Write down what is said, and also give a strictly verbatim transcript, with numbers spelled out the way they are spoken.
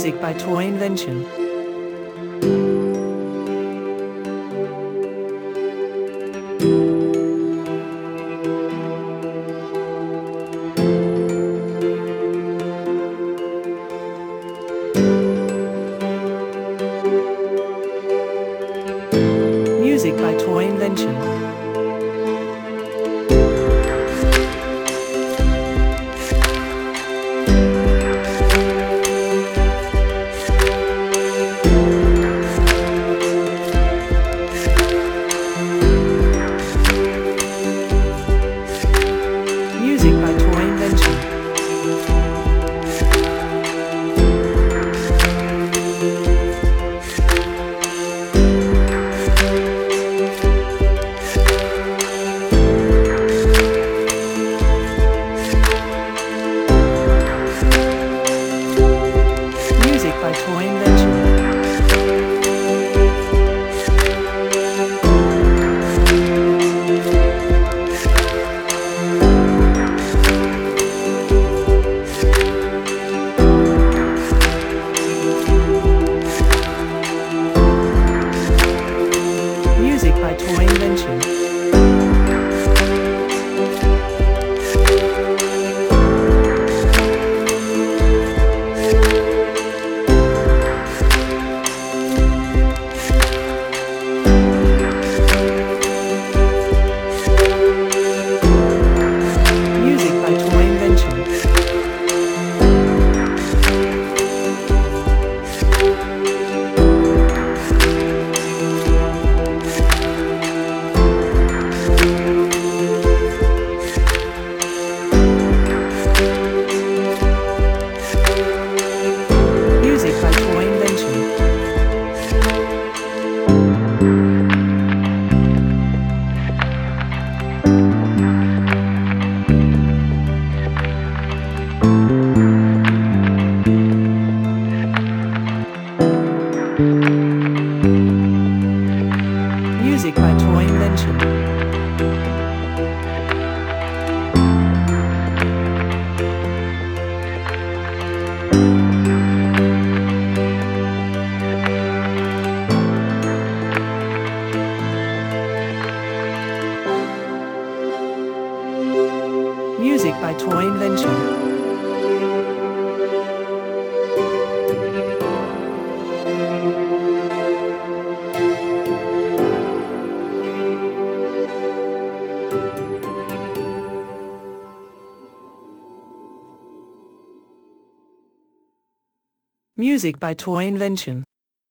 Music by Toy Invention. Music by Toy Invention. Music by Toy Invention. Music by Toy Invention. Music by Toy Invention. Music by Toy Invention. Music by Toy Invention. Music by Toy Invention. Music by Toy Invention. Music by Toy Invention.